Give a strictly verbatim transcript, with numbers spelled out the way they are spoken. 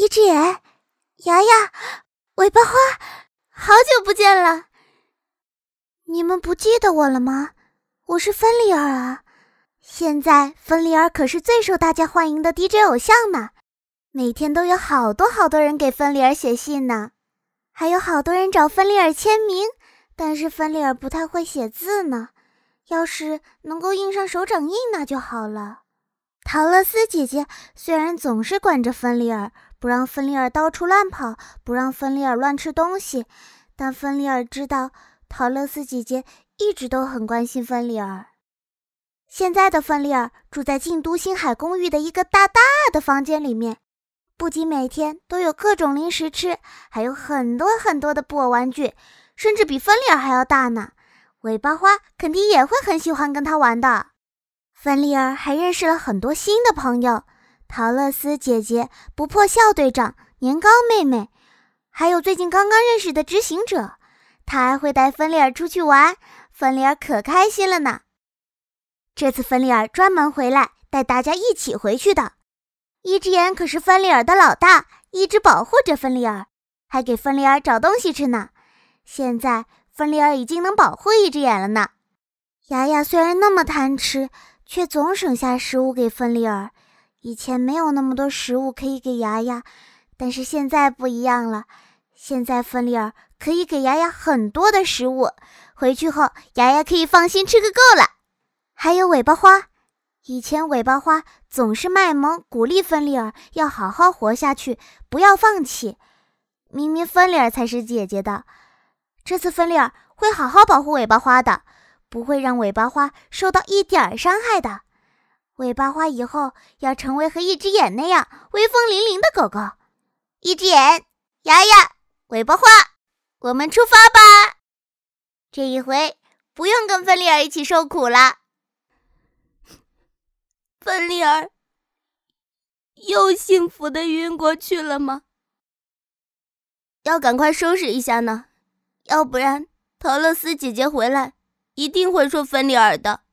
一只眼，牙牙，尾巴花，好久不见了！你们不记得我了吗？我是芬里尔啊。现在芬里尔可是最受大家欢迎的 D J 偶像呢，每天都有好多好多人给芬里尔写信呢，还有好多人找芬里尔签名，但是芬里尔不太会写字呢，要是能够印上手掌印那就好了。陶乐斯姐姐虽然总是管着芬里尔，不让芬里尔到处乱跑，不让芬里尔乱吃东西，但芬里尔知道陶乐斯姐姐一直都很关心芬里尔。现在的芬里尔住在京都星海公寓的一个大大的房间里面，不仅每天都有各种零食吃，还有很多很多的布偶玩具，甚至比芬里尔还要大呢。尾巴花肯定也会很喜欢跟他玩的。芬里尔还认识了很多新的朋友，陶乐斯姐姐、不破校队长、年糕妹妹，还有最近刚刚认识的知行者。他还会带芬里尔出去玩，芬里尔可开心了呢。这次芬里尔专门回来带大家一起回去的。一只眼可是芬里尔的老大，一直保护着芬里尔，还给芬里尔找东西吃呢。现在芬里尔已经能保护一只眼了呢。牙牙虽然那么贪吃，却总省下食物给芬里尔。以前没有那么多食物可以给牙牙，但是现在不一样了。现在芬里尔可以给牙牙很多的食物，回去后牙牙可以放心吃个够了。还有尾巴花，以前尾巴花总是卖萌鼓励芬里尔要好好活下去，不要放弃。明明芬里尔才是姐姐的，这次芬里尔会好好保护尾巴花的，不会让尾巴花受到一点伤害的。尾巴花以后要成为和一只眼那样威风凛凛的狗狗。一只眼，牙牙，尾巴花，我们出发吧！这一回不用跟芬里尔一起受苦了。 芬里尔又幸福的晕过去了吗？要赶快收拾一下呢，要不然陶乐斯姐姐回来一定会说芬里尔的。